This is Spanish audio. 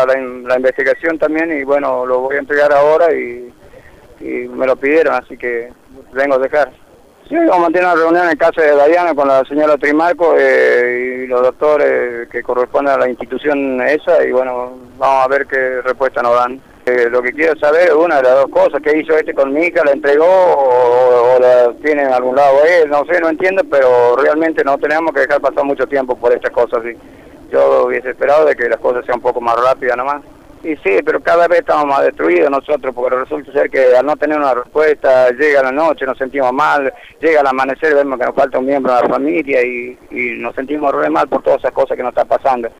la investigación también y bueno, lo voy a entregar ahora y me lo pidieron, así que vengo a dejar. Sí, vamos a mantener una reunión en casa de Dayana con la señora Trimarco y los doctores que corresponden a la institución esa y bueno, vamos a ver qué respuesta nos dan. Lo que quiero saber es una de las dos cosas, ¿qué hizo con mi hija? ¿La entregó o la tiene en algún lado él? No sé, no entiendo, pero realmente no tenemos que dejar pasar mucho tiempo por estas cosas. ¿Sí? Yo hubiese esperado de que las cosas sean un poco más rápidas nomás. Y sí, pero cada vez estamos más destruidos nosotros, porque resulta ser que al no tener una respuesta, llega la noche, nos sentimos mal, llega el amanecer, vemos que nos falta un miembro de la familia y nos sentimos re mal por todas esas cosas que nos están pasando.